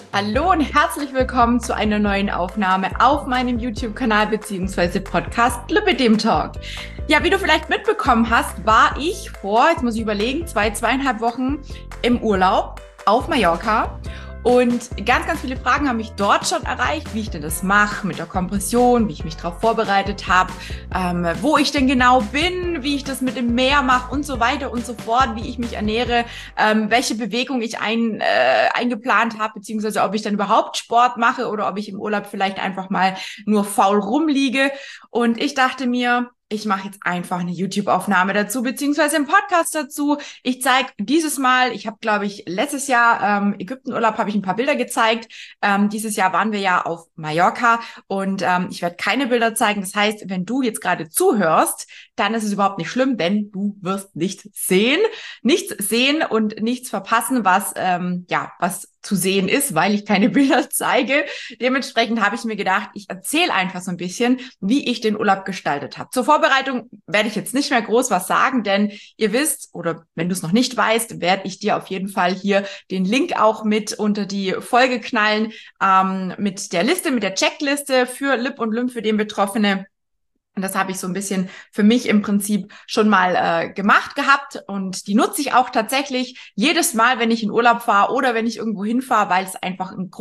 Hallo und herzlich willkommen zu einer neuen Aufnahme auf meinem YouTube-Kanal bzw. Podcast Lipidem Talk. Ja, wie du vielleicht mitbekommen hast, war ich jetzt muss ich überlegen, zweieinhalb Wochen im Urlaub auf Mallorca. Und ganz viele Fragen haben mich dort schon erreicht, wie ich denn das mache mit der Kompression, wie ich mich darauf vorbereitet habe, wo ich denn genau bin, wie ich das mit dem Meer mache und so weiter und so fort, wie ich mich ernähre, welche Bewegung ich eingeplant habe, beziehungsweise ob ich dann überhaupt Sport mache oder ob ich im Urlaub vielleicht einfach mal nur faul rumliege. Und ich dachte mir, ich mache jetzt einfach eine YouTube-Aufnahme dazu, beziehungsweise einen Podcast dazu. Ich zeige dieses Mal, ich habe, glaube ich, letztes Jahr Ägyptenurlaub, habe ich ein paar Bilder gezeigt. Dieses Jahr waren wir ja auf Mallorca und ich werde keine Bilder zeigen. Das heißt, wenn du jetzt gerade zuhörst, dann ist es überhaupt nicht schlimm, denn du wirst nichts sehen und nichts verpassen, was zu sehen ist, weil ich keine Bilder zeige. Dementsprechend habe ich mir gedacht, ich erzähle einfach so ein bisschen, wie ich den Urlaub gestaltet habe. Zur Vorbereitung werde ich jetzt nicht mehr groß was sagen, denn ihr wisst, oder wenn du es noch nicht weißt, werde ich dir auf jeden Fall hier den Link auch mit unter die Folge knallen, mit der Liste, mit der Checkliste für Lip und Lymphödem-Betroffene. Und das habe ich so ein bisschen für mich im Prinzip schon mal gemacht gehabt. Und die nutze ich auch tatsächlich jedes Mal, wenn ich in Urlaub fahre oder wenn ich irgendwo hinfahre, weil es einfach eine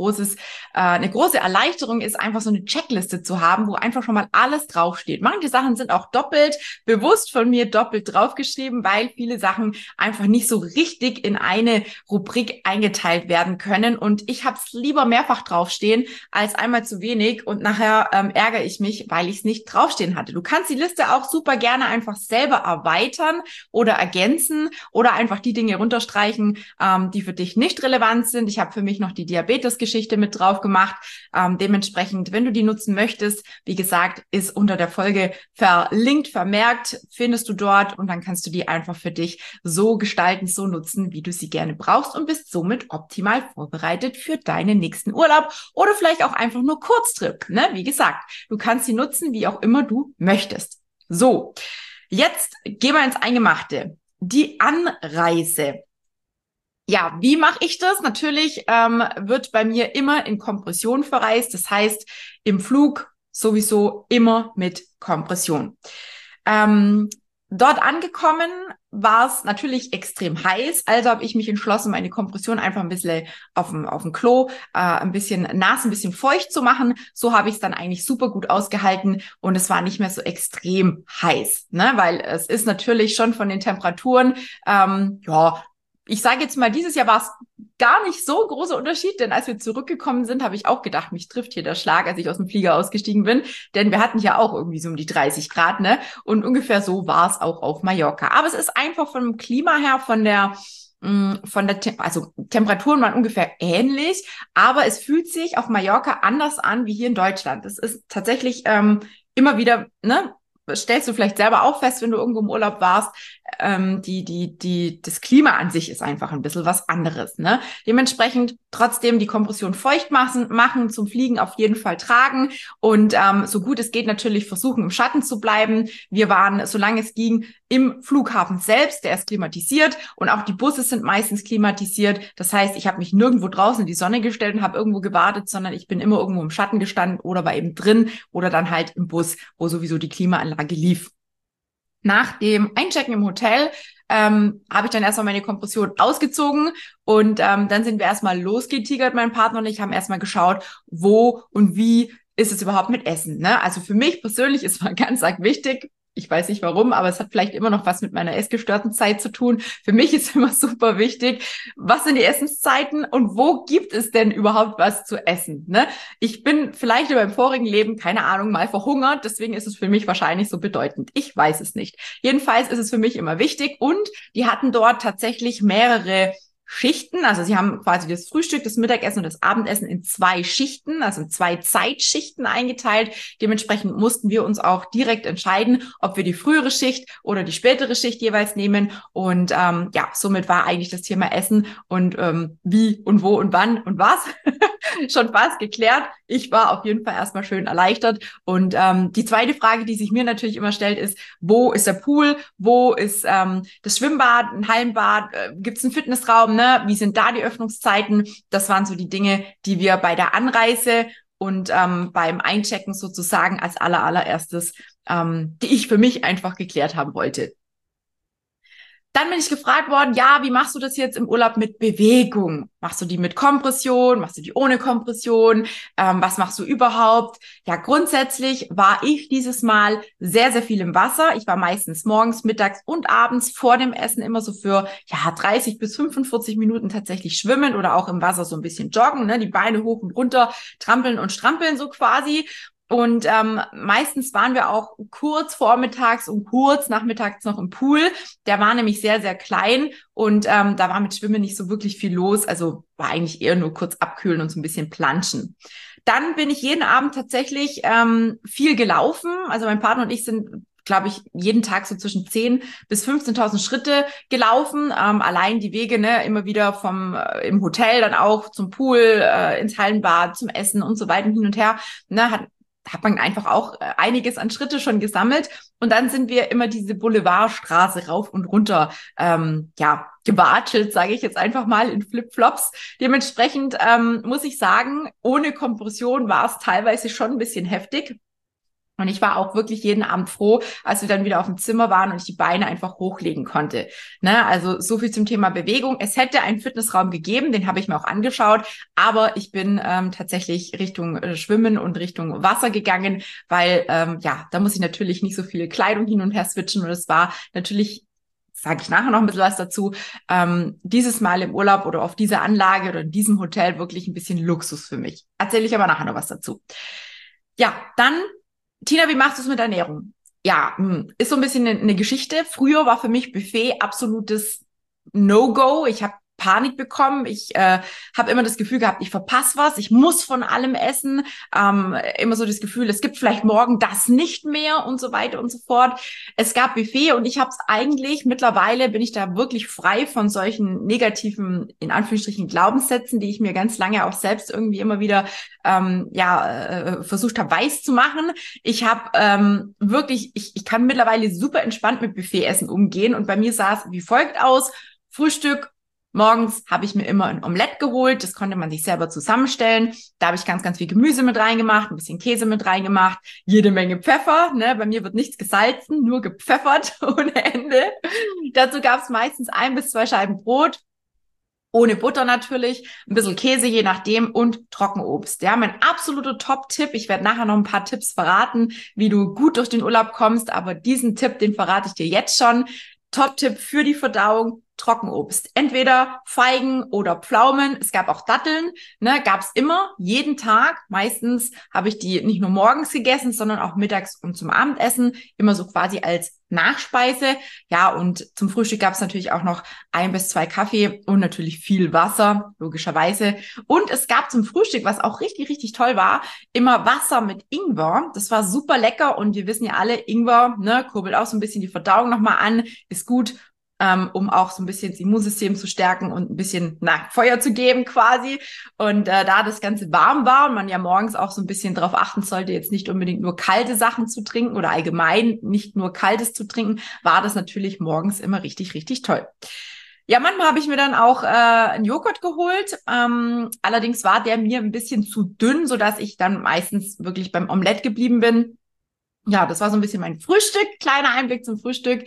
große Erleichterung ist, einfach so eine Checkliste zu haben, wo einfach schon mal alles draufsteht. Manche Sachen sind auch bewusst von mir doppelt draufgeschrieben, weil viele Sachen einfach nicht so richtig in eine Rubrik eingeteilt werden können. Und ich habe es lieber mehrfach draufstehen als einmal zu wenig. Und nachher ärgere ich mich, weil ich es nicht draufstehen hatte. Du kannst die Liste auch super gerne einfach selber erweitern oder ergänzen oder einfach die Dinge runterstreichen, die für dich nicht relevant sind. Ich habe für mich noch die Diabetes-Geschichte mit drauf gemacht. Dementsprechend, wenn du die nutzen möchtest, wie gesagt, ist unter der Folge vermerkt, findest du dort und dann kannst du die einfach für dich so gestalten, so nutzen, wie du sie gerne brauchst und bist somit optimal vorbereitet für deinen nächsten Urlaub oder vielleicht auch einfach nur Kurztrip. Ne? Wie gesagt, du kannst sie nutzen, wie auch immer du möchtest. So, jetzt gehen wir ins Eingemachte. Die Anreise. Ja, wie mache ich das? Natürlich wird bei mir immer in Kompression verreist. Das heißt, im Flug sowieso immer mit Kompression. Dort angekommen war es natürlich extrem heiß, also habe ich mich entschlossen, meine Kompression einfach ein bisschen auf dem Klo, ein bisschen nass, ein bisschen feucht zu machen. So habe ich es dann eigentlich super gut ausgehalten und es war nicht mehr so extrem heiß, ne? Weil es ist natürlich schon von den Temperaturen, ich sage jetzt mal, dieses Jahr war es gar nicht so ein großer Unterschied, denn als wir zurückgekommen sind, habe ich auch gedacht, mich trifft hier der Schlag, als ich aus dem Flieger ausgestiegen bin, denn wir hatten ja auch irgendwie so um die 30 Grad, ne? Und ungefähr so war es auch auf Mallorca. Aber es ist einfach vom Klima her, also Temperaturen waren ungefähr ähnlich, aber es fühlt sich auf Mallorca anders an wie hier in Deutschland. Es ist tatsächlich immer wieder, ne? Stellst du vielleicht selber auch fest, wenn du irgendwo im Urlaub warst, das Klima an sich ist einfach ein bisschen was anderes, ne? Dementsprechend trotzdem die Kompression feucht machen, zum Fliegen auf jeden Fall tragen und so gut es geht natürlich versuchen, im Schatten zu bleiben. Wir waren, solange es ging, im Flughafen selbst, der ist klimatisiert und auch die Busse sind meistens klimatisiert. Das heißt, ich habe mich nirgendwo draußen in die Sonne gestellt und habe irgendwo gewartet, sondern ich bin immer irgendwo im Schatten gestanden oder war eben drin oder dann halt im Bus, wo sowieso die Klimaanlage lief. Nach dem Einchecken im Hotel habe ich dann erstmal meine Kompression ausgezogen und dann sind wir erstmal losgetigert, mein Partner und ich haben erstmal geschaut, wo und wie ist es überhaupt mit Essen. Ne? Also für mich persönlich ist mal ganz arg wichtig, ich weiß nicht warum, aber es hat vielleicht immer noch was mit meiner essgestörten Zeit zu tun. Für mich ist immer super wichtig, was sind die Essenszeiten und wo gibt es denn überhaupt was zu essen? Ne? Ich bin vielleicht in meinem vorigen Leben, keine Ahnung, mal verhungert. Deswegen ist es für mich wahrscheinlich so bedeutend. Ich weiß es nicht. Jedenfalls ist es für mich immer wichtig. Und die hatten dort tatsächlich mehrere Schichten. Also sie haben quasi das Frühstück, das Mittagessen und das Abendessen in 2 Schichten, also in 2 Zeitschichten eingeteilt. Dementsprechend mussten wir uns auch direkt entscheiden, ob wir die frühere Schicht oder die spätere Schicht jeweils nehmen. Und somit war eigentlich das Thema Essen und wie und wo und wann und was schon fast geklärt. Ich war auf jeden Fall erstmal schön erleichtert. Und die zweite Frage, die sich mir natürlich immer stellt, ist, wo ist der Pool? Wo ist das Schwimmbad, ein Hallenbad? Gibt es einen Fitnessraum? Ne? Wie sind da die Öffnungszeiten? Das waren so die Dinge, die wir bei der Anreise und beim Einchecken sozusagen als allererstes, die ich für mich einfach geklärt haben wollte. Dann bin ich gefragt worden, ja, wie machst du das jetzt im Urlaub mit Bewegung? Machst du die mit Kompression? Machst du die ohne Kompression? Was machst du überhaupt? Ja, grundsätzlich war ich dieses Mal sehr, sehr viel im Wasser. Ich war meistens morgens, mittags und abends vor dem Essen immer so für 30 bis 45 Minuten tatsächlich schwimmen oder auch im Wasser so ein bisschen joggen, ne? Die Beine hoch und runter, trampeln und strampeln so quasi. Und meistens waren wir auch kurz vormittags und kurz nachmittags noch im Pool. Der war nämlich sehr, sehr klein und da war mit Schwimmen nicht so wirklich viel los. Also war eigentlich eher nur kurz abkühlen und so ein bisschen planschen. Dann bin ich jeden Abend tatsächlich viel gelaufen. Also mein Partner und ich sind, glaube ich, jeden Tag so zwischen 10.000 bis 15.000 Schritte gelaufen. Allein die Wege, ne, immer wieder vom im Hotel dann auch zum Pool, ins Hallenbad, zum Essen und so weiter hin und her. Ne, hat man einfach auch einiges an Schritte schon gesammelt. Und dann sind wir immer diese Boulevardstraße rauf und runter, gewatschelt, sage ich jetzt einfach mal in Flipflops. Dementsprechend muss ich sagen, ohne Kompression war es teilweise schon ein bisschen heftig. Und ich war auch wirklich jeden Abend froh, als wir dann wieder auf dem Zimmer waren und ich die Beine einfach hochlegen konnte. Ne? Also so viel zum Thema Bewegung. Es hätte einen Fitnessraum gegeben, den habe ich mir auch angeschaut, aber ich bin tatsächlich Richtung Schwimmen und Richtung Wasser gegangen, weil da muss ich natürlich nicht so viel Kleidung hin und her switchen und es war natürlich, sage ich nachher noch ein bisschen was dazu, dieses Mal im Urlaub oder auf dieser Anlage oder in diesem Hotel wirklich ein bisschen Luxus für mich. Erzähle ich aber nachher noch was dazu. Ja, dann Tina, wie machst du es mit Ernährung? Ja, ist so ein bisschen eine Geschichte. Früher war für mich Buffet absolutes No-Go. Ich habe Panik bekommen. Ich habe immer das Gefühl gehabt, ich verpasse was. Ich muss von allem essen. Immer so das Gefühl, es gibt vielleicht morgen das nicht mehr und so weiter und so fort. Es gab Buffet und ich habe es eigentlich, mittlerweile bin ich da wirklich frei von solchen negativen, in Anführungsstrichen, Glaubenssätzen, die ich mir ganz lange auch selbst irgendwie immer wieder versucht habe, weiß zu machen. Ich habe ich kann mittlerweile super entspannt mit Buffetessen umgehen und bei mir sah es wie folgt aus. Frühstück. Morgens habe ich mir immer ein Omelett geholt. Das konnte man sich selber zusammenstellen. Da habe ich ganz, ganz viel Gemüse mit reingemacht, ein bisschen Käse mit reingemacht, jede Menge Pfeffer. Ne? Bei mir wird nichts gesalzen, nur gepfeffert ohne Ende. Dazu gab es meistens 1 bis 2 Scheiben Brot. Ohne Butter natürlich, ein bisschen Käse, je nachdem, und Trockenobst. Ja, mein absoluter Top-Tipp. Ich werde nachher noch ein paar Tipps verraten, wie du gut durch den Urlaub kommst, aber diesen Tipp, den verrate ich dir jetzt schon. Top-Tipp für die Verdauung, Trockenobst. Entweder Feigen oder Pflaumen. Es gab auch Datteln, ne, gab es immer, jeden Tag. Meistens habe ich die nicht nur morgens gegessen, sondern auch mittags und zum Abendessen. Immer so quasi als Nachspeise. Ja, und zum Frühstück gab es natürlich auch noch 1 bis 2 Kaffee und natürlich viel Wasser, logischerweise. Und es gab zum Frühstück, was auch richtig, richtig toll war, immer Wasser mit Ingwer. Das war super lecker und wir wissen ja alle, Ingwer, ne, kurbelt auch so ein bisschen die Verdauung nochmal an, ist gut, um auch so ein bisschen das Immunsystem zu stärken und ein bisschen Feuer zu geben quasi. Und da das Ganze warm war und man ja morgens auch so ein bisschen darauf achten sollte, jetzt nicht unbedingt nur kalte Sachen zu trinken oder allgemein nicht nur Kaltes zu trinken, war das natürlich morgens immer richtig, richtig toll. Ja, manchmal habe ich mir dann auch einen Joghurt geholt. Allerdings war der mir ein bisschen zu dünn, sodass ich dann meistens wirklich beim Omelett geblieben bin. Ja, das war so ein bisschen mein Frühstück. Kleiner Einblick zum Frühstück.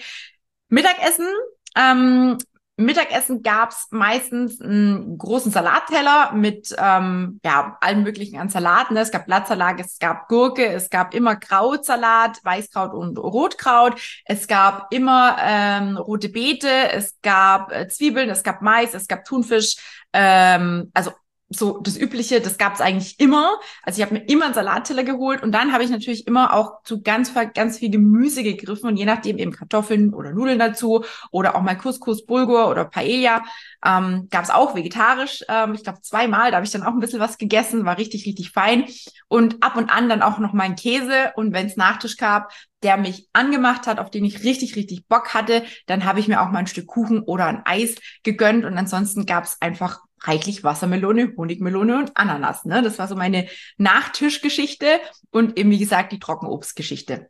Mittagessen gab's meistens einen großen Salatteller mit allen möglichen an Salaten. Es gab Blattsalat, es gab Gurke, es gab immer Krautsalat, Weißkraut und Rotkraut. Es gab immer rote Beete, es gab Zwiebeln, es gab Mais, es gab Thunfisch. Also so das Übliche, das gab es eigentlich immer. Also ich habe mir immer einen Salatteller geholt und dann habe ich natürlich immer auch zu ganz viel Gemüse gegriffen und je nachdem eben Kartoffeln oder Nudeln dazu oder auch mal Couscous, Bulgur oder Paella. Gab es auch vegetarisch. Ich glaube 2-mal, da habe ich dann auch ein bisschen was gegessen, war richtig, richtig fein. Und ab und an dann auch noch mal einen Käse und wenn es Nachtisch gab, der mich angemacht hat, auf den ich richtig, richtig Bock hatte, dann habe ich mir auch mal ein Stück Kuchen oder ein Eis gegönnt und ansonsten gab es einfach reichlich Wassermelone, Honigmelone und Ananas. Ne? Das war so meine Nachtischgeschichte und eben, wie gesagt, die Trockenobstgeschichte.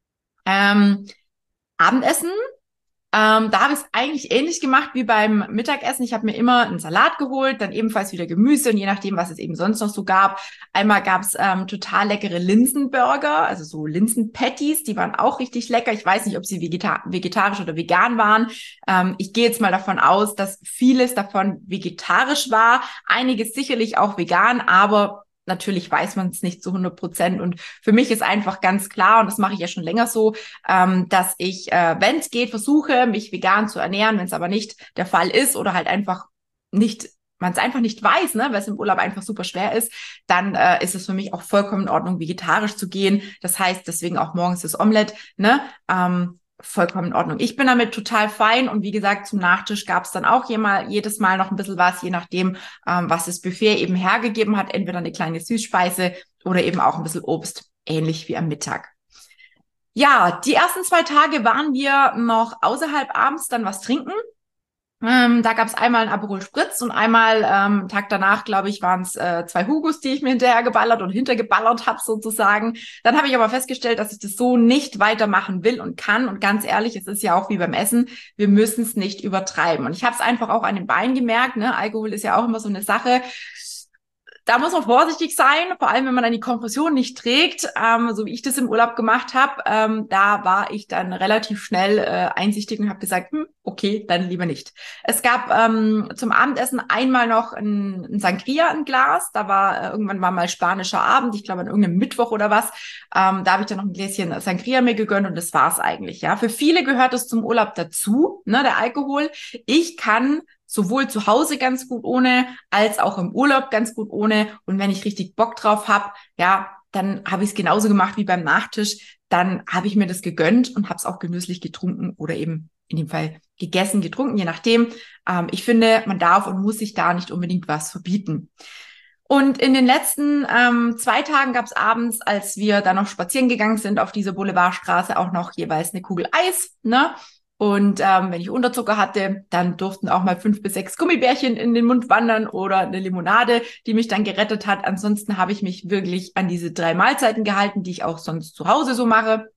Abendessen. Da habe ich es eigentlich ähnlich gemacht wie beim Mittagessen. Ich habe mir immer einen Salat geholt, dann ebenfalls wieder Gemüse und je nachdem, was es eben sonst noch so gab. Einmal gab es total leckere Linsenburger, also so Linsenpatties, die waren auch richtig lecker. Ich weiß nicht, ob sie vegetarisch oder vegan waren. Ich gehe jetzt mal davon aus, dass vieles davon vegetarisch war, einiges sicherlich auch vegan, aber natürlich weiß man es nicht zu 100%. Und für mich ist einfach ganz klar, und das mache ich ja schon länger so, dass ich, wenn es geht, versuche, mich vegan zu ernähren. Wenn es aber nicht der Fall ist oder halt einfach nicht, man es einfach nicht weiß, ne, weil es im Urlaub einfach super schwer ist, dann ist es für mich auch vollkommen in Ordnung, vegetarisch zu gehen. Das heißt, deswegen auch morgens das Omelett, ne, vollkommen in Ordnung. Ich bin damit total fein und wie gesagt, zum Nachtisch gab es dann auch jedes Mal noch ein bisschen was, je nachdem, was das Buffet eben hergegeben hat, entweder eine kleine Süßspeise oder eben auch ein bisschen Obst, ähnlich wie am Mittag. Ja, die ersten 2 Tage waren wir noch außerhalb abends dann was trinken. Da gab es einmal einen Aperol Spritz und einmal Tag danach, glaube ich, waren es 2 Hugos, die ich mir hinterher geballert und hintergeballert habe sozusagen. Dann habe ich aber festgestellt, dass ich das so nicht weitermachen will und kann. Und ganz ehrlich, es ist ja auch wie beim Essen, wir müssen es nicht übertreiben. Und ich habe es einfach auch an den Beinen gemerkt, ne? Alkohol ist ja auch immer so eine Sache. Da muss man vorsichtig sein, vor allem wenn man dann die Kompression nicht trägt, so wie ich das im Urlaub gemacht habe. Da war ich dann relativ schnell einsichtig und habe gesagt, okay, dann lieber nicht. Es gab zum Abendessen einmal noch ein Sangria, ein Glas. Da war irgendwann war mal spanischer Abend, ich glaube an irgendeinem Mittwoch oder was. Da habe ich dann noch ein Gläschen Sangria mir gegönnt und das war's eigentlich. Ja, für viele gehört es zum Urlaub dazu, ne, der Alkohol. Ich kann sowohl zu Hause ganz gut ohne, als auch im Urlaub ganz gut ohne. Und wenn ich richtig Bock drauf habe, ja, dann habe ich es genauso gemacht wie beim Nachtisch. Dann habe ich mir das gegönnt und habe es auch genüsslich getrunken oder eben in dem Fall gegessen, getrunken, je nachdem. Ich finde, man darf und muss sich da nicht unbedingt was verbieten. Und in den letzten 2 Tagen gab es abends, als wir dann noch spazieren gegangen sind auf dieser Boulevardstraße, auch noch jeweils eine Kugel Eis, ne? Und wenn ich Unterzucker hatte, dann durften auch mal 5 bis 6 Gummibärchen in den Mund wandern oder eine Limonade, die mich dann gerettet hat. Ansonsten habe ich mich wirklich an diese 3 Mahlzeiten gehalten, die ich auch sonst zu Hause so mache.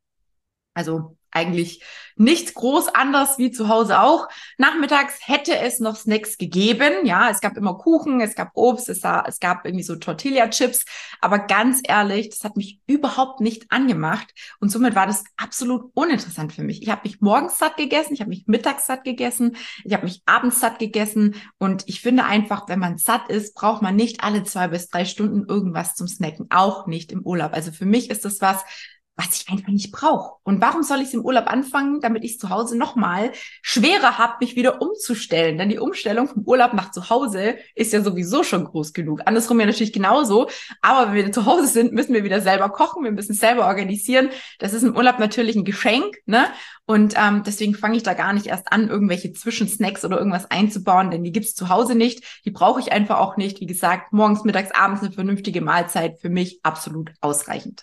Also eigentlich nichts groß anders wie zu Hause auch. Nachmittags hätte es noch Snacks gegeben. Ja, es gab immer Kuchen, es gab Obst, es gab irgendwie so Tortilla-Chips. Aber ganz ehrlich, das hat mich überhaupt nicht angemacht. Und somit war das absolut uninteressant für mich. Ich habe mich morgens satt gegessen, ich habe mich mittags satt gegessen, ich habe mich abends satt gegessen. Und ich finde einfach, wenn man satt ist, braucht man nicht alle 2 bis 3 Stunden irgendwas zum Snacken. Auch nicht im Urlaub. Also für mich ist das was ich einfach nicht brauche. Und warum soll ich es im Urlaub anfangen, damit ich es zu Hause nochmal schwerer habe, mich wieder umzustellen? Denn die Umstellung vom Urlaub nach zu Hause ist ja sowieso schon groß genug. Andersrum ja natürlich genauso. Aber wenn wir zu Hause sind, müssen wir wieder selber kochen, wir müssen es selber organisieren. Das ist im Urlaub natürlich ein Geschenk, ne? Und deswegen fange ich da gar nicht erst an, irgendwelche Zwischensnacks oder irgendwas einzubauen, denn die gibt's zu Hause nicht. Die brauche ich einfach auch nicht. Wie gesagt, morgens, mittags, abends eine vernünftige Mahlzeit für mich absolut ausreichend.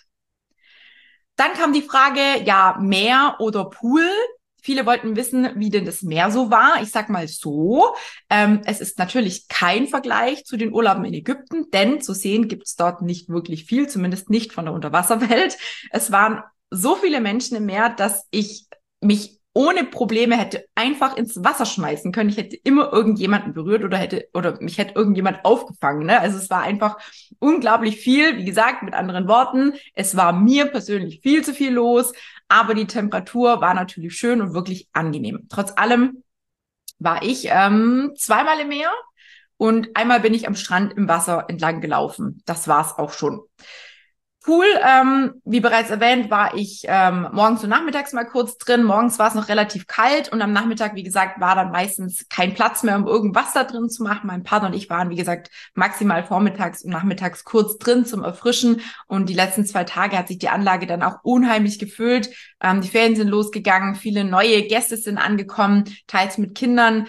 Dann kam die Frage, ja, Meer oder Pool. Viele wollten wissen, wie denn das Meer so war. Ich sag mal so, es ist natürlich kein Vergleich zu den Urlauben in Ägypten, denn zu sehen gibt's dort nicht wirklich viel, zumindest nicht von der Unterwasserwelt. Es waren so viele Menschen im Meer, dass ich mich ohne Probleme hätte einfach ins Wasser schmeißen können. Ich hätte immer irgendjemanden berührt oder mich hätte irgendjemand aufgefangen, ne? Also es war einfach unglaublich viel. Wie gesagt, mit anderen Worten, es war mir persönlich viel zu viel los, aber die Temperatur war natürlich schön und wirklich angenehm. Trotz allem war ich 2-mal im Meer und einmal bin ich am Strand im Wasser entlang gelaufen. Das war's auch schon. Pool, wie bereits erwähnt, war ich morgens und nachmittags mal kurz drin. Morgens war es noch relativ kalt und am Nachmittag, wie gesagt, war dann meistens kein Platz mehr, um irgendwas da drin zu machen. Mein Partner und ich waren, wie gesagt, maximal vormittags und nachmittags kurz drin zum Erfrischen. Und die letzten 2 Tage hat sich die Anlage dann auch unheimlich gefüllt. Die Ferien sind losgegangen, viele neue Gäste sind angekommen, teils mit Kindern.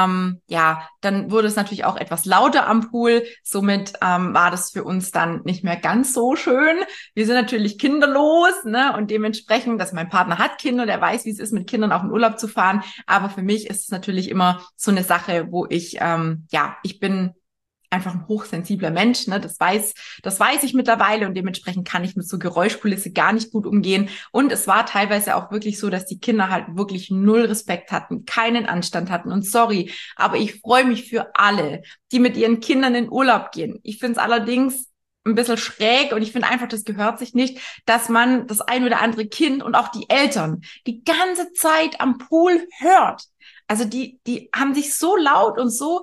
Ja, dann wurde es natürlich auch etwas lauter am Pool. Somit war das für uns dann nicht mehr ganz so schön. Wir sind natürlich kinderlos, ne? Und dementsprechend, dass mein Partner hat Kinder, der weiß, wie es ist, mit Kindern auch in Urlaub zu fahren. Aber für mich ist es natürlich immer so eine Sache, wo ich bin einfach ein hochsensibler Mensch, ne? Das weiß ich mittlerweile und dementsprechend kann ich mit so Geräuschkulisse gar nicht gut umgehen. Und es war teilweise auch wirklich so, dass die Kinder halt wirklich null Respekt hatten, keinen Anstand hatten. Und sorry, aber ich freue mich für alle, die mit ihren Kindern in Urlaub gehen. Ich finde es allerdings ein bisschen schräg und ich finde einfach, das gehört sich nicht, dass man das ein oder andere Kind und auch die Eltern die ganze Zeit am Pool hört. Also die haben sich so laut und so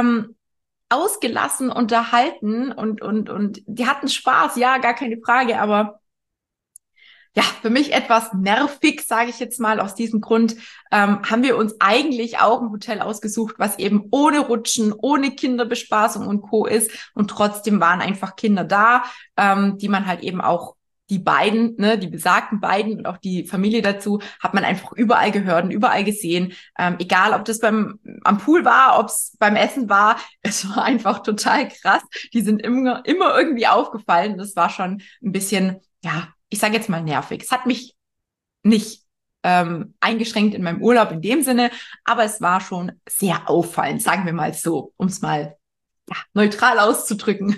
ausgelassen unterhalten und die hatten Spaß, ja, gar keine Frage, aber ja, für mich etwas nervig, sage ich jetzt mal. Aus diesem Grund haben wir uns eigentlich auch ein Hotel ausgesucht, was eben ohne Rutschen, ohne Kinderbespaßung und Co. ist. Und trotzdem waren einfach Kinder da, die man halt eben auch die beiden, ne, die besagten beiden und auch die Familie dazu, hat man einfach überall gehört und überall gesehen. Egal, ob das am Pool war, ob es beim Essen war, es war einfach total krass. Die sind immer irgendwie aufgefallen. Das war schon ein bisschen, ja, ich sage jetzt mal nervig. Es hat mich nicht eingeschränkt in meinem Urlaub in dem Sinne, aber es war schon sehr auffallend, sagen wir mal so, um es mal ja, neutral auszudrücken.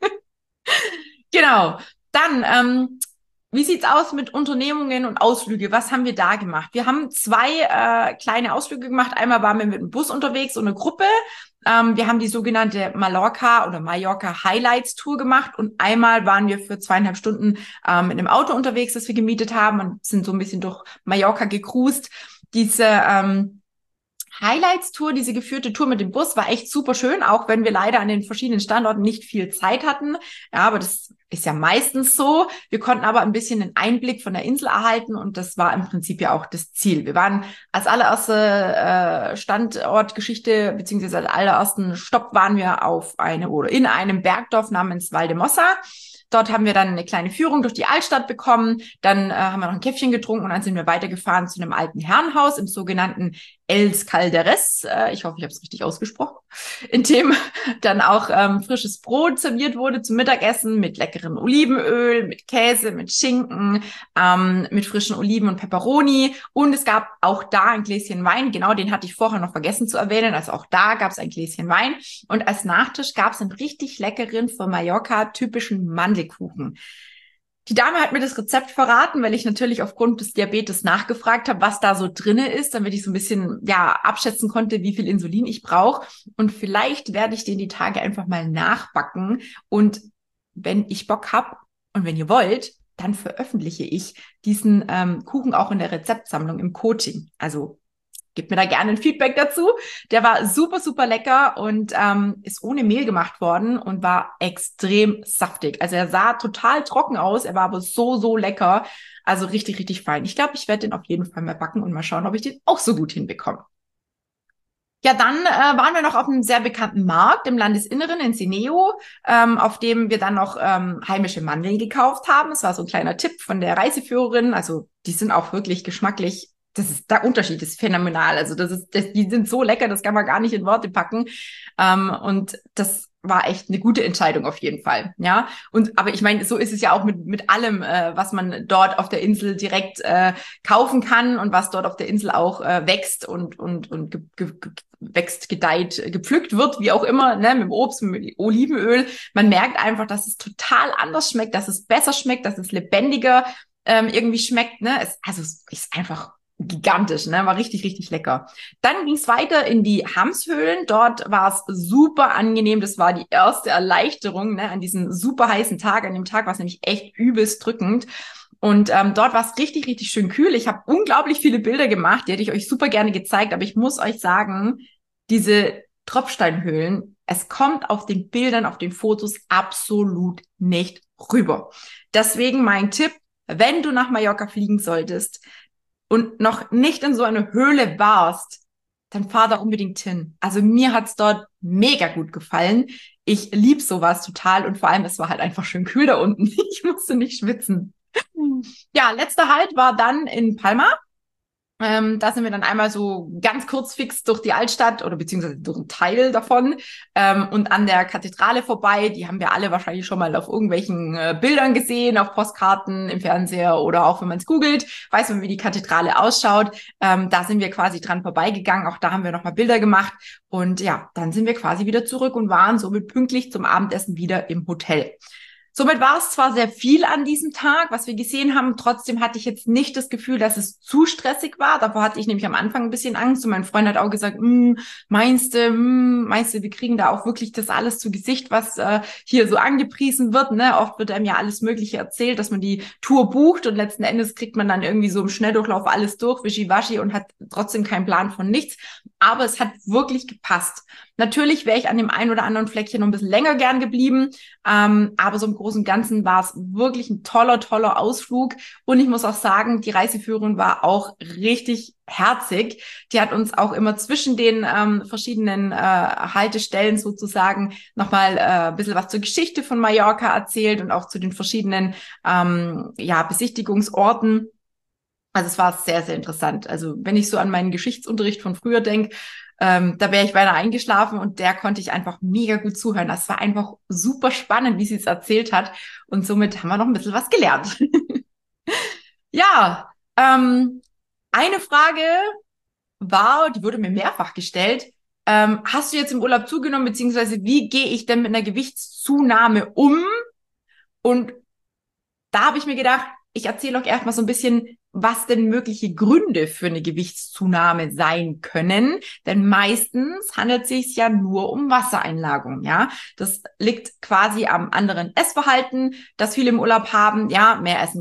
Genau. Dann, wie sieht's aus mit Unternehmungen und Ausflüge? Was haben wir da gemacht? Wir haben zwei kleine Ausflüge gemacht. Einmal waren wir mit dem Bus unterwegs, so eine Gruppe. Wir haben die sogenannte Mallorca Highlights Tour gemacht und einmal waren wir für 2,5 Stunden mit einem Auto unterwegs, das wir gemietet haben und sind so ein bisschen durch Mallorca gecruised. Diese Highlights-Tour, diese geführte Tour mit dem Bus war echt super schön, auch wenn wir leider an den verschiedenen Standorten nicht viel Zeit hatten. Ja, aber das ist ja meistens so. Wir konnten aber ein bisschen einen Einblick von der Insel erhalten und das war im Prinzip ja auch das Ziel. Wir waren als allererste Standortgeschichte beziehungsweise als allerersten Stopp waren wir in einem Bergdorf namens Valdemossa. Dort haben wir dann eine kleine Führung durch die Altstadt bekommen. Dann haben wir noch ein Käffchen getrunken und dann sind wir weitergefahren zu einem alten Herrenhaus im sogenannten Els Calderes. Ich hoffe, ich habe es richtig ausgesprochen. In dem dann auch frisches Brot serviert wurde zum Mittagessen mit leckerem Olivenöl, mit Käse, mit Schinken, mit frischen Oliven und Peperoni. Und es gab auch da ein Gläschen Wein. Genau, den hatte ich vorher noch vergessen zu erwähnen. Also auch da gab es ein Gläschen Wein. Und als Nachtisch gab es einen richtig leckeren, für Mallorca typischen Mandelkuchen. Die Dame hat mir das Rezept verraten, weil ich natürlich aufgrund des Diabetes nachgefragt habe, was da so drinne ist, damit ich so ein bisschen ja abschätzen konnte, wie viel Insulin ich brauche. Und vielleicht werde ich den die Tage einfach mal nachbacken. Und wenn ich Bock habe und wenn ihr wollt, dann veröffentliche ich diesen Kuchen auch in der Rezeptsammlung im Coaching. Also gebt mir da gerne ein Feedback dazu. Der war super, super lecker und ist ohne Mehl gemacht worden und war extrem saftig. Also er sah total trocken aus, er war aber so, so lecker. Also richtig, richtig fein. Ich glaube, ich werde den auf jeden Fall mal backen und mal schauen, ob ich den auch so gut hinbekomme. Ja, dann waren wir noch auf einem sehr bekannten Markt im Landesinneren in Sineo, auf dem wir dann noch heimische Mandeln gekauft haben. Es war so ein kleiner Tipp von der Reiseführerin. Also die sind auch wirklich geschmacklich. Der Unterschied ist phänomenal. Also die sind so lecker, das kann man gar nicht in Worte packen. Und das war echt eine gute Entscheidung auf jeden Fall. Ja. Aber ich meine, so ist es ja auch mit allem, was man dort auf der Insel direkt kaufen kann und was dort auf der Insel auch wächst und wächst, gedeiht, gepflückt wird, wie auch immer, ne, mit dem Obst, mit dem Olivenöl. Man merkt einfach, dass es total anders schmeckt, dass es besser schmeckt, dass es lebendiger irgendwie schmeckt. Ne? Es ist einfach gigantisch, ne? War richtig, richtig lecker. Dann ging es weiter in die Hamshöhlen. Dort war es super angenehm. Das war die erste Erleichterung, ne? An diesem super heißen Tag. An dem Tag war es nämlich echt übelst drückend. Und dort war es richtig, richtig schön kühl. Ich habe unglaublich viele Bilder gemacht. Die hätte ich euch super gerne gezeigt. Aber ich muss euch sagen, diese Tropfsteinhöhlen, es kommt auf den Bildern, auf den Fotos absolut nicht rüber. Deswegen mein Tipp, wenn du nach Mallorca fliegen solltest, und noch nicht in so einer Höhle warst, dann fahr da unbedingt hin. Also mir hat's dort mega gut gefallen. Ich lieb sowas total und vor allem, es war halt einfach schön kühl da unten. Ich musste nicht schwitzen. Ja, letzter Halt war dann in Palma. Da sind wir dann einmal so ganz kurz fix durch die Altstadt oder beziehungsweise durch einen Teil davon und an der Kathedrale vorbei. Die haben wir alle wahrscheinlich schon mal auf irgendwelchen Bildern gesehen, auf Postkarten, im Fernseher oder auch wenn man es googelt, weiß man, wie die Kathedrale ausschaut. Da sind wir quasi dran vorbeigegangen. Auch da haben wir nochmal Bilder gemacht. Und ja, dann sind wir quasi wieder zurück und waren somit pünktlich zum Abendessen wieder im Hotel. Somit war es zwar sehr viel an diesem Tag, was wir gesehen haben, trotzdem hatte ich jetzt nicht das Gefühl, dass es zu stressig war. Davor hatte ich nämlich am Anfang ein bisschen Angst und mein Freund hat auch gesagt, meinst du, wir kriegen da auch wirklich das alles zu Gesicht, was hier so angepriesen wird, ne? Oft wird einem ja alles Mögliche erzählt, dass man die Tour bucht und letzten Endes kriegt man dann irgendwie so im Schnelldurchlauf alles durch, wischiwaschi und hat trotzdem keinen Plan von nichts. Aber es hat wirklich gepasst. Natürlich wäre ich an dem einen oder anderen Fleckchen noch ein bisschen länger gern geblieben, aber so im Großen und Ganzen war es wirklich ein toller Ausflug. Und ich muss auch sagen, die Reiseführerin war auch richtig herzig. Die hat uns auch immer zwischen den verschiedenen Haltestellen sozusagen nochmal ein bisschen was zur Geschichte von Mallorca erzählt und auch zu den verschiedenen Besichtigungsorten. Also es war sehr, sehr interessant. Also wenn ich so an meinen Geschichtsunterricht von früher denke, da wäre ich beinahe eingeschlafen und der konnte ich einfach mega gut zuhören. Das war einfach super spannend, wie sie es erzählt hat. Und somit haben wir noch ein bisschen was gelernt. Ja, eine Frage war, die wurde mir mehrfach gestellt. Hast du jetzt im Urlaub zugenommen, beziehungsweise wie gehe ich denn mit einer Gewichtszunahme um? Und da habe ich mir gedacht, ich erzähle euch erstmal so ein bisschen, was denn mögliche Gründe für eine Gewichtszunahme sein können. Denn meistens handelt es sich ja nur um Wassereinlagerung, ja. Das liegt quasi am anderen Essverhalten, das viele im Urlaub haben. Ja,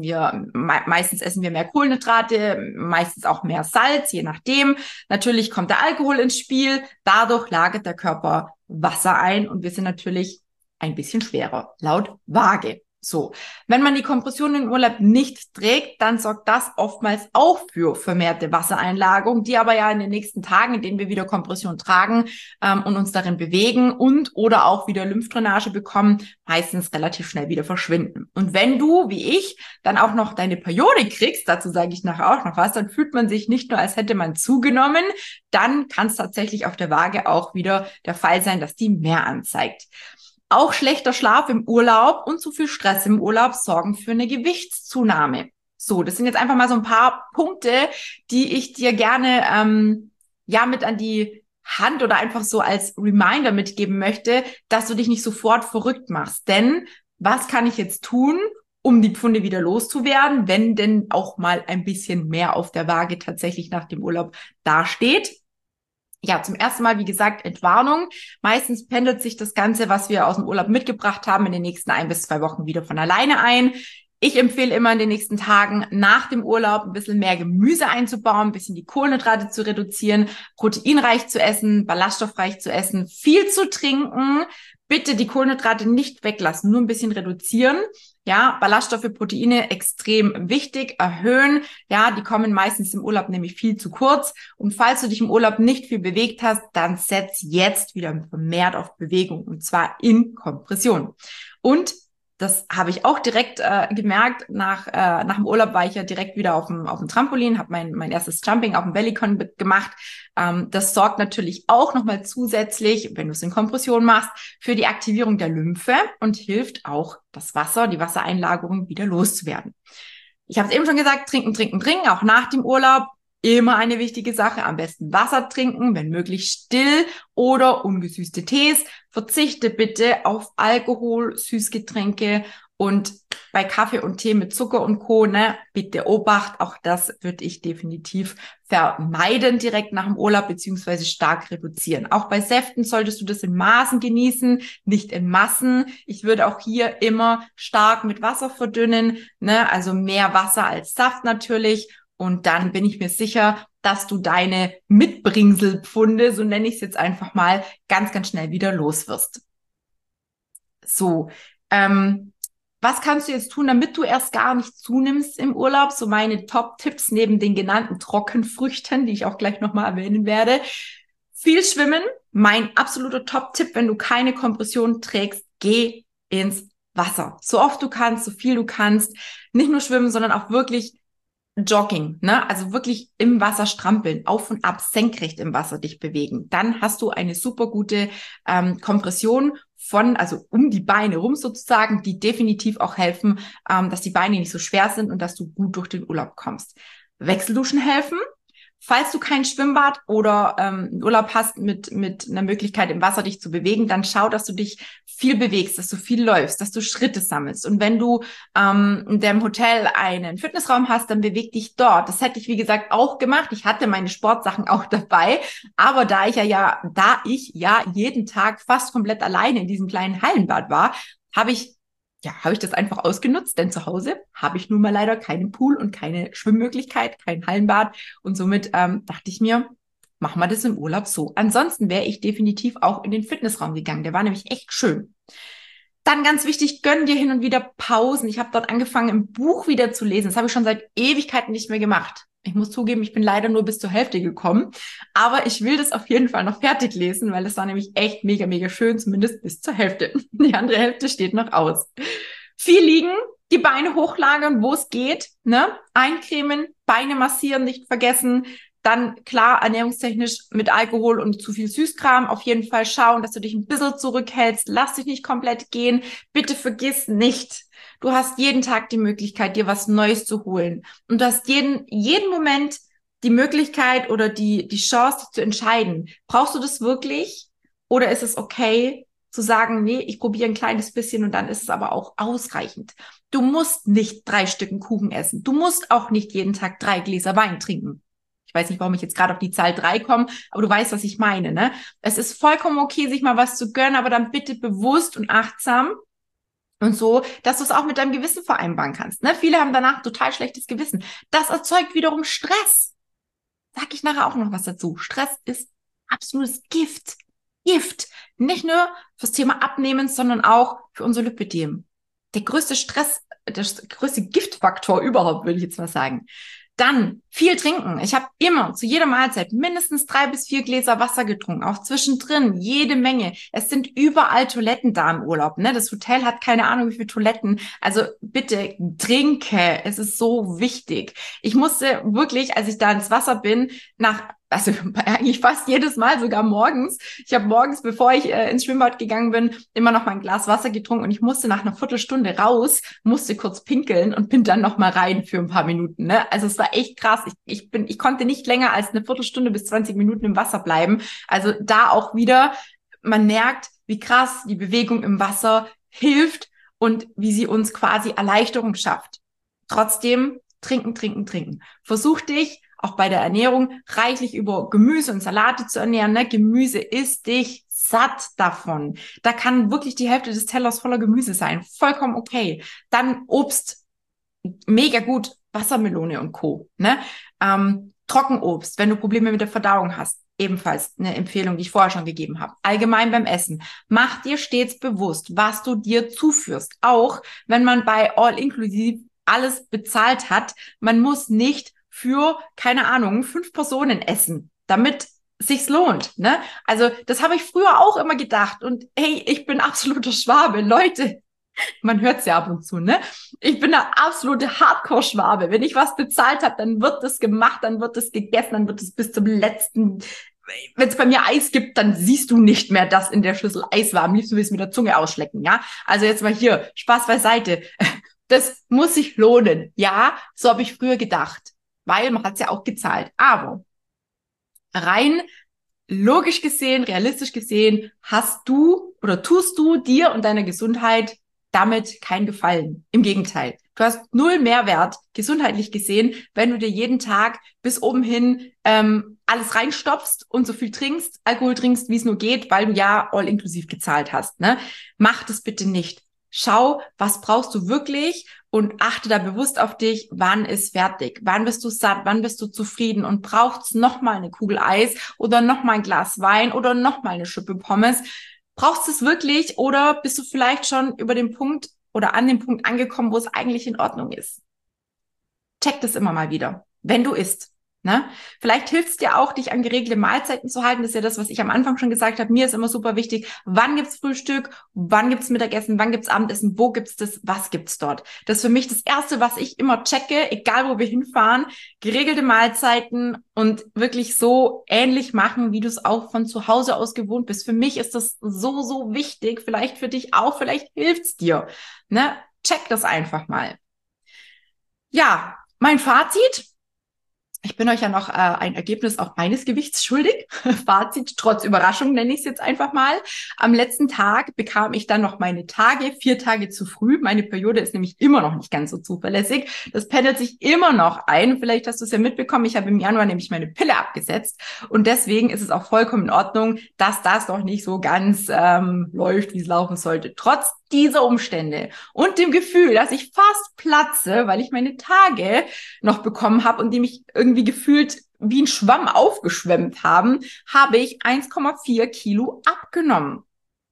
meistens essen wir mehr Kohlenhydrate, meistens auch mehr Salz, je nachdem. Natürlich kommt der Alkohol ins Spiel. Dadurch lagert der Körper Wasser ein und wir sind natürlich ein bisschen schwerer, laut Waage. So, wenn man die Kompression im Urlaub nicht trägt, dann sorgt das oftmals auch für vermehrte Wassereinlagerung, die aber ja in den nächsten Tagen, in denen wir wieder Kompression tragen und uns darin bewegen und oder auch wieder Lymphdrainage bekommen, meistens relativ schnell wieder verschwinden. Und wenn du, wie ich, dann auch noch deine Periode kriegst, dazu sage ich nachher auch noch was, dann fühlt man sich nicht nur, als hätte man zugenommen, dann kann es tatsächlich auf der Waage auch wieder der Fall sein, dass die mehr anzeigt. Auch schlechter Schlaf im Urlaub und zu viel Stress im Urlaub sorgen für eine Gewichtszunahme. So, das sind jetzt einfach mal so ein paar Punkte, die ich dir gerne mit an die Hand oder einfach so als Reminder mitgeben möchte, dass du dich nicht sofort verrückt machst. Denn was kann ich jetzt tun, um die Pfunde wieder loszuwerden, wenn denn auch mal ein bisschen mehr auf der Waage tatsächlich nach dem Urlaub dasteht? Ja, zum ersten Mal, wie gesagt, Entwarnung. Meistens pendelt sich das Ganze, was wir aus dem Urlaub mitgebracht haben, in den nächsten 1 bis 2 Wochen wieder von alleine ein. Ich empfehle immer in den nächsten Tagen nach dem Urlaub ein bisschen mehr Gemüse einzubauen, ein bisschen die Kohlenhydrate zu reduzieren, proteinreich zu essen, ballaststoffreich zu essen, viel zu trinken. Bitte die Kohlenhydrate nicht weglassen, nur ein bisschen reduzieren. Ja, Ballaststoffe, Proteine extrem wichtig, erhöhen. Ja, die kommen meistens im Urlaub nämlich viel zu kurz. Und falls du dich im Urlaub nicht viel bewegt hast, dann setz jetzt wieder vermehrt auf Bewegung und zwar in Kompression. Und das habe ich auch direkt gemerkt. Nach dem Urlaub war ich ja direkt wieder auf dem Trampolin, habe mein erstes Jumping auf dem Bellycon gemacht. Das sorgt natürlich auch nochmal zusätzlich, wenn du es in Kompression machst, für die Aktivierung der Lymphe und hilft auch, das Wasser, die Wassereinlagerung wieder loszuwerden. Ich habe es eben schon gesagt, trinken, auch nach dem Urlaub. Immer eine wichtige Sache, am besten Wasser trinken, wenn möglich still oder ungesüßte Tees. Verzichte bitte auf Alkohol, Süßgetränke und bei Kaffee und Tee mit Zucker und Co. Bitte Obacht, auch das würde ich definitiv vermeiden direkt nach dem Urlaub beziehungsweise stark reduzieren. Auch bei Säften solltest du das in Maßen genießen, nicht in Massen. Ich würde auch hier immer stark mit Wasser verdünnen, also mehr Wasser als Saft natürlich. Und dann bin ich mir sicher, dass du deine Mitbringselpfunde, so nenne ich es jetzt einfach mal, ganz, ganz schnell wieder los wirst. So, was kannst du jetzt tun, damit du erst gar nicht zunimmst im Urlaub? So meine Top-Tipps neben den genannten Trockenfrüchten, die ich auch gleich nochmal erwähnen werde. Viel schwimmen, mein absoluter Top-Tipp, wenn du keine Kompression trägst, geh ins Wasser. So oft du kannst, so viel du kannst. Nicht nur schwimmen, sondern auch wirklich Jogging, ne? Also wirklich im Wasser strampeln, auf und ab, senkrecht im Wasser dich bewegen. Dann hast du eine super gute Kompression also um die Beine rum sozusagen, die definitiv auch helfen, dass die Beine nicht so schwer sind und dass du gut durch den Urlaub kommst. Wechselduschen helfen. Falls du kein Schwimmbad oder Urlaub hast mit einer Möglichkeit im Wasser dich zu bewegen, dann schau, dass du dich viel bewegst, dass du viel läufst, dass du Schritte sammelst. Und wenn du in deinem Hotel einen Fitnessraum hast, dann beweg dich dort. Das hätte ich, wie gesagt, auch gemacht. Ich hatte meine Sportsachen auch dabei. Aber da ich ja jeden Tag fast komplett alleine in diesem kleinen Hallenbad war, habe ich das einfach ausgenutzt, denn zu Hause habe ich nun mal leider keinen Pool und keine Schwimmmöglichkeit, kein Hallenbad. Und somit dachte ich mir, machen wir das im Urlaub so. Ansonsten wäre ich definitiv auch in den Fitnessraum gegangen. Der war nämlich echt schön. Dann ganz wichtig, gönn dir hin und wieder Pausen. Ich habe dort angefangen, im Buch wieder zu lesen. Das habe ich schon seit Ewigkeiten nicht mehr gemacht. Ich muss zugeben, ich bin leider nur bis zur Hälfte gekommen. Aber ich will das auf jeden Fall noch fertig lesen, weil es war nämlich echt mega, mega schön, zumindest bis zur Hälfte. Die andere Hälfte steht noch aus. Viel liegen, die Beine hochlagern, wo es geht, ne? Eincremen, Beine massieren, nicht vergessen. Dann klar, ernährungstechnisch mit Alkohol und zu viel Süßkram auf jeden Fall schauen, dass du dich ein bisschen zurückhältst. Lass dich nicht komplett gehen. Bitte vergiss nicht, du hast jeden Tag die Möglichkeit, dir was Neues zu holen. Und du hast jeden Moment die Möglichkeit oder die Chance, dich zu entscheiden. Brauchst du das wirklich? Oder ist es okay, zu sagen, nee, ich probiere ein kleines bisschen und dann ist es aber auch ausreichend. Du musst nicht 3 Stücken Kuchen essen. Du musst auch nicht jeden Tag 3 Gläser Wein trinken. Ich weiß nicht, warum ich jetzt gerade auf die Zahl 3 komme, aber du weißt, was ich meine, ne? Es ist vollkommen okay, sich mal was zu gönnen, aber dann bitte bewusst und achtsam und so, dass du es auch mit deinem Gewissen vereinbaren kannst, ne? Viele haben danach total schlechtes Gewissen. Das erzeugt wiederum Stress. Sag ich nachher auch noch was dazu. Stress ist absolutes Gift. Gift. Nicht nur fürs Thema Abnehmen, sondern auch für unser Lipödem. Der größte Giftfaktor überhaupt, würde ich jetzt mal sagen. Dann viel trinken. Ich habe immer zu jeder Mahlzeit mindestens 3 bis 4 Gläser Wasser getrunken, auch zwischendrin jede Menge. Es sind überall Toiletten da im Urlaub, ne? Das Hotel hat keine Ahnung, wie viele Toiletten. Also bitte trinke. Es ist so wichtig. Ich musste wirklich, als ich da ins Wasser bin, also eigentlich fast jedes Mal, sogar morgens. Ich habe morgens, bevor ich ins Schwimmbad gegangen bin, immer noch mal ein Glas Wasser getrunken und ich musste nach einer Viertelstunde raus, musste kurz pinkeln und bin dann noch mal rein für ein paar Minuten. Ne? Also es war echt krass. Ich konnte nicht länger als eine Viertelstunde bis 20 Minuten im Wasser bleiben. Also da auch wieder, man merkt, wie krass die Bewegung im Wasser hilft und wie sie uns quasi Erleichterung schafft. Trotzdem trinken, trinken, trinken. Versuch dich auch bei der Ernährung reichlich über Gemüse und Salate zu ernähren. Ne? Gemüse isst dich satt davon. Da kann wirklich die Hälfte des Tellers voller Gemüse sein. Vollkommen okay. Dann Obst. Mega gut. Wassermelone und Co. Ne? Trockenobst, wenn du Probleme mit der Verdauung hast. Ebenfalls eine Empfehlung, die ich vorher schon gegeben habe. Allgemein beim Essen. Mach dir stets bewusst, was du dir zuführst. Auch wenn man bei All-Inclusive alles bezahlt hat. Man muss nicht für, keine Ahnung, 5 Personen essen, damit sich's lohnt, ne? Also, das habe ich früher auch immer gedacht und hey, ich bin absoluter Schwabe, Leute. Man hört's ja ab und zu, ne? Ich bin der absolute Hardcore-Schwabe. Wenn ich was bezahlt habe, dann wird das gemacht, dann wird das gegessen, dann wird es bis zum letzten. Wenn es bei mir Eis gibt, dann siehst du nicht mehr, dass in der Schüssel Eis war. Am liebsten willst du mit der Zunge ausschlecken, ja? Also jetzt mal hier, Spaß beiseite. Das muss sich lohnen. Ja, so habe ich früher gedacht. Weil man hat es ja auch gezahlt. Aber rein logisch gesehen, realistisch gesehen, hast du oder tust du dir und deiner Gesundheit damit keinen Gefallen. Im Gegenteil. Du hast 0 Mehrwert, gesundheitlich gesehen, wenn du dir jeden Tag bis oben hin alles reinstopfst und so viel trinkst, Alkohol trinkst, wie es nur geht, weil du ja all inklusiv gezahlt hast. Ne? Mach das bitte nicht. Schau, was brauchst du wirklich und achte da bewusst auf dich, wann ist fertig, wann bist du satt, wann bist du zufrieden und braucht's nochmal eine Kugel Eis oder nochmal ein Glas Wein oder nochmal eine Schippe Pommes. Brauchst du es wirklich oder bist du vielleicht schon über den Punkt oder an dem Punkt angekommen, wo es eigentlich in Ordnung ist? Check das immer mal wieder, wenn du isst. Ne? Vielleicht hilft es dir auch, dich an geregelte Mahlzeiten zu halten. Das ist ja das, was ich am Anfang schon gesagt habe. Mir ist immer super wichtig, wann gibt's Frühstück, wann gibt's Mittagessen, wann gibt's Abendessen, wo gibt's das, was gibt's dort. Das ist für mich das Erste, was ich immer checke, egal wo wir hinfahren. Geregelte Mahlzeiten und wirklich so ähnlich machen, wie du es auch von zu Hause aus gewohnt bist. Für mich ist das so, so wichtig. Vielleicht für dich auch, vielleicht hilft's dir. Ne? Check das einfach mal. Ja, mein Fazit. Ich bin euch ja noch ein Ergebnis auch meines Gewichts schuldig. Fazit, trotz Überraschung nenne ich es jetzt einfach mal. Am letzten Tag bekam ich dann noch meine Tage, 4 Tage zu früh. Meine Periode ist nämlich immer noch nicht ganz so zuverlässig. Das pendelt sich immer noch ein. Vielleicht hast du es ja mitbekommen. Ich habe im Januar nämlich meine Pille abgesetzt. Und deswegen ist es auch vollkommen in Ordnung, dass das noch nicht so ganz läuft, wie es laufen sollte. Trotz dieser Umstände und dem Gefühl, dass ich fast platze, weil ich meine Tage noch bekommen habe und die mich irgendwie gefühlt wie ein Schwamm aufgeschwemmt haben, habe ich 1,4 Kilo abgenommen.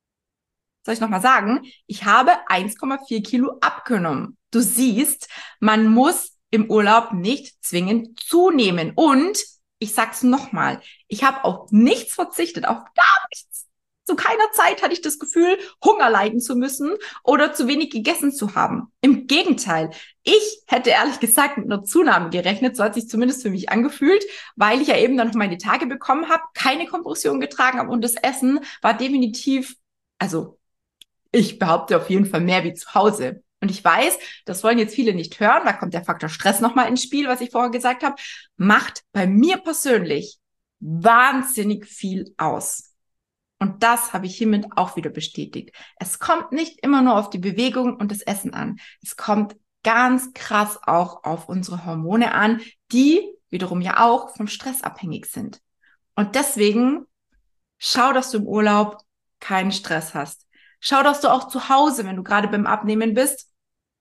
Soll ich nochmal sagen? Ich habe 1,4 Kilo abgenommen. Du siehst, man muss im Urlaub nicht zwingend zunehmen. Und ich sag's nochmal, ich habe auf nichts verzichtet, auf gar nichts. Zu keiner Zeit hatte ich das Gefühl, Hunger leiden zu müssen oder zu wenig gegessen zu haben. Im Gegenteil, ich hätte ehrlich gesagt mit einer Zunahme gerechnet, so hat sich zumindest für mich angefühlt, weil ich ja eben dann noch meine Tage bekommen habe, keine Kompression getragen habe und das Essen war definitiv, also ich behaupte auf jeden Fall mehr wie zu Hause. Und ich weiß, das wollen jetzt viele nicht hören, da kommt der Faktor Stress nochmal ins Spiel, was ich vorher gesagt habe, macht bei mir persönlich wahnsinnig viel aus. Und das habe ich hiermit auch wieder bestätigt. Es kommt nicht immer nur auf die Bewegung und das Essen an. Es kommt ganz krass auch auf unsere Hormone an, die wiederum ja auch vom Stress abhängig sind. Und deswegen schau, dass du im Urlaub keinen Stress hast. Schau, dass du auch zu Hause, wenn du gerade beim Abnehmen bist,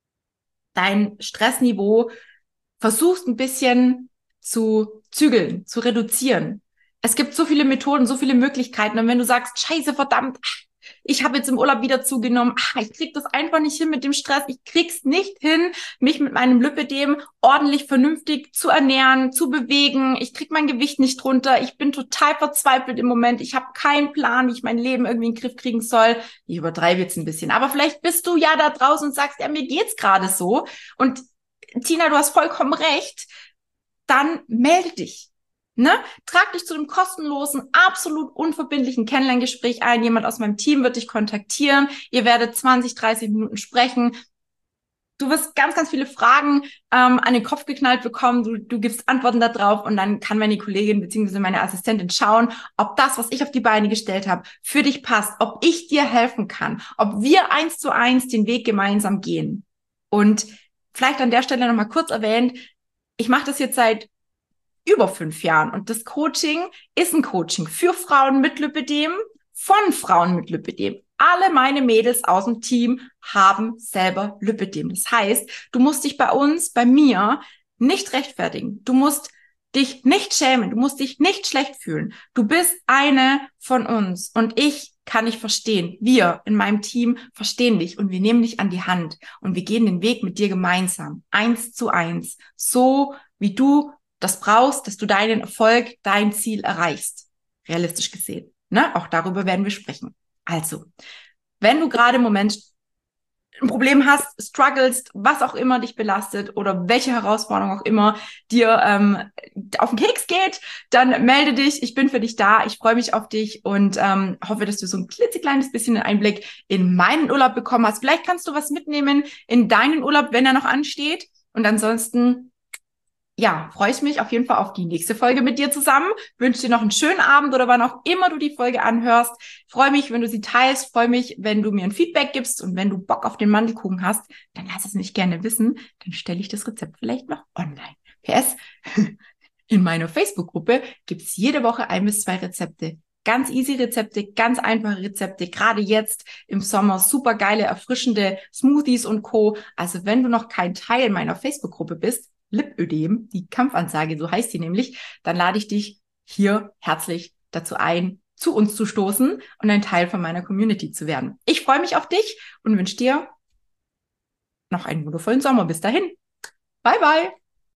dein Stressniveau versuchst ein bisschen zu zügeln, zu reduzieren. Es gibt so viele Methoden, so viele Möglichkeiten. Und wenn du sagst, scheiße, verdammt, ich habe jetzt im Urlaub wieder zugenommen, ich krieg das einfach nicht hin mit dem Stress, ich krieg's nicht hin, mich mit meinem Lipödem ordentlich vernünftig zu ernähren, zu bewegen, ich krieg mein Gewicht nicht runter, ich bin total verzweifelt im Moment, ich habe keinen Plan, wie ich mein Leben irgendwie in den Griff kriegen soll. Ich übertreibe jetzt ein bisschen, aber vielleicht bist du ja da draußen und sagst, ja, mir geht's gerade so. Und Tina, du hast vollkommen recht, dann melde dich. Ne? Trag dich zu dem kostenlosen, absolut unverbindlichen Kennenlerngespräch ein. Jemand aus meinem Team wird dich kontaktieren. Ihr werdet 20, 30 Minuten sprechen. Du wirst ganz, ganz viele Fragen an den Kopf geknallt bekommen. Du gibst Antworten darauf und dann kann meine Kollegin bzw. meine Assistentin schauen, ob das, was ich auf die Beine gestellt habe, für dich passt, ob ich dir helfen kann, ob wir 1:1 den Weg gemeinsam gehen. Und vielleicht an der Stelle nochmal kurz erwähnt, ich mache das jetzt seit über 5 Jahren. Und das Coaching ist ein Coaching für Frauen mit Lipödem, von Frauen mit Lipödem. Alle meine Mädels aus dem Team haben selber Lipödem. Das heißt, du musst dich bei uns, bei mir, nicht rechtfertigen. Du musst dich nicht schämen. Du musst dich nicht schlecht fühlen. Du bist eine von uns. Und ich kann dich verstehen. Wir in meinem Team verstehen dich und wir nehmen dich an die Hand und wir gehen den Weg mit dir gemeinsam. 1:1. So wie du das brauchst, dass du deinen Erfolg, dein Ziel erreichst. Realistisch gesehen. Ne? Auch darüber werden wir sprechen. Also, wenn du gerade im Moment ein Problem hast, strugglest, was auch immer dich belastet oder welche Herausforderung auch immer dir auf den Keks geht, dann melde dich. Ich bin für dich da. Ich freue mich auf dich und hoffe, dass du so ein klitzekleines bisschen einen Einblick in meinen Urlaub bekommen hast. Vielleicht kannst du was mitnehmen in deinen Urlaub, wenn er noch ansteht. Und ansonsten ja, freue ich mich auf jeden Fall auf die nächste Folge mit dir zusammen. Wünsche dir noch einen schönen Abend oder wann auch immer du die Folge anhörst. Freue mich, wenn du sie teilst. Freue mich, wenn du mir ein Feedback gibst. Und wenn du Bock auf den Mandelkuchen hast, dann lass es mich gerne wissen. Dann stelle ich das Rezept vielleicht noch online. PS, in meiner Facebook-Gruppe gibt's jede Woche 1 bis 2 Rezepte. Ganz easy Rezepte, ganz einfache Rezepte. Gerade jetzt im Sommer super geile, erfrischende Smoothies und Co. Also wenn du noch kein Teil meiner Facebook-Gruppe bist, Lipödem, die Kampfansage, so heißt sie nämlich, dann lade ich dich hier herzlich dazu ein, zu uns zu stoßen und ein Teil von meiner Community zu werden. Ich freue mich auf dich und wünsche dir noch einen wundervollen Sommer. Bis dahin. Bye, bye.